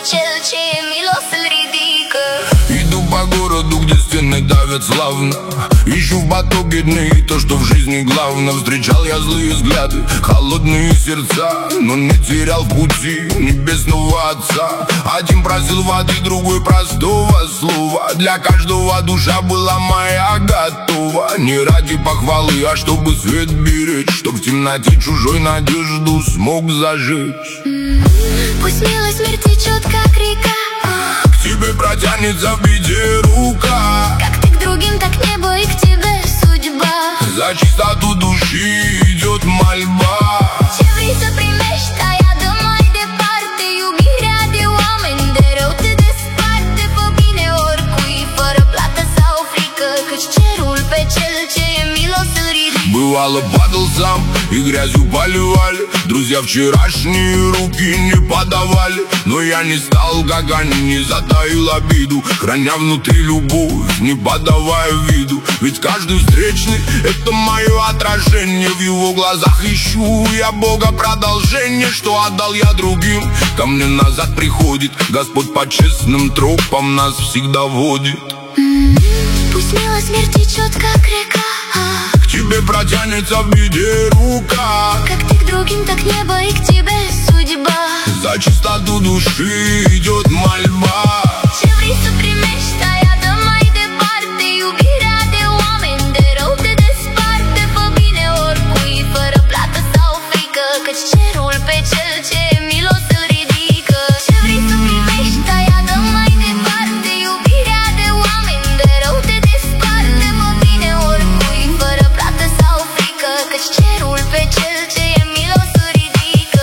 cel ce e milos îl ridică. Иду по городу, где стены давят славно. Ищу в потоке дней то, что в жизни главно. Встречал я злые взгляды, холодные сердца, но не терял в пути небесного Отца. Один просил воды, другой простого слова. Для каждого душа была моя готова. Не ради похвалы, а чтобы свет беречь, чтоб в темноте чужой надежду смог зажечь. Пусть милость смерть течет, как река, к тебе протянется в беде рука. как ты к другим, так небо и к тебе судьba. За чистоту dуши идет мольба. Ce vrei să primești, aia dă mai departe. Iubirea de oameni de rău te desparte. Fă bine oricui, fără plată sau frică, căci cerul pe cel ce e milos îl ridică. Бывало, падал сам и грязью поливали. Друзья вчерашние руки не подавали. Но я не стал, как они, не затаил обиду, храня внутри любовь, не подавая виду. Ведь каждый встречный — это мое отражение. В его глазах ищу я Бога продолжение. Что отдал я другим, ко мне назад приходит. Господь по честным тропам нас всегда водит. Пусть милость смерть течет, как река, К тебе протянется в беде рука. как ты к другим, так небо и к тебе судьба. За чистоту души идет мольба. Ce vrei să primești, aia dă mai departe. Iubirea de oameni de rău te desparte. Fă bine oricui, fără plată sau frică, căci cerul pe cel ce e milos îl ridică. Ce vrei să primești, aia dă mai departe. Iubirea de oameni de rău te desparte. Fă bine oricui, fără plată sau frică, căci cerul pe cel ce e milos îl ridică.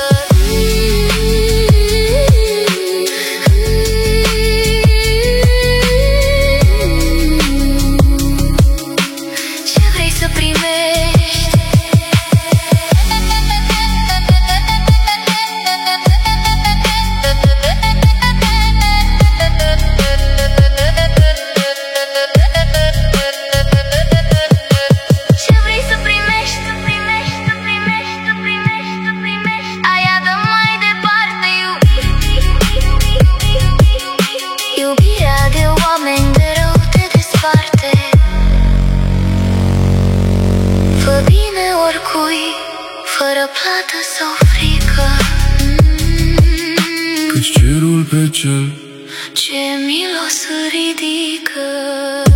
Ce vrei să primești? Ce vrei să primești? Aia dă mai departe. Iubirea de oameni de rău te desparte. Fă bine oricui, fără plată sau frică, Căci cerul pe cel ce milos îl ridică.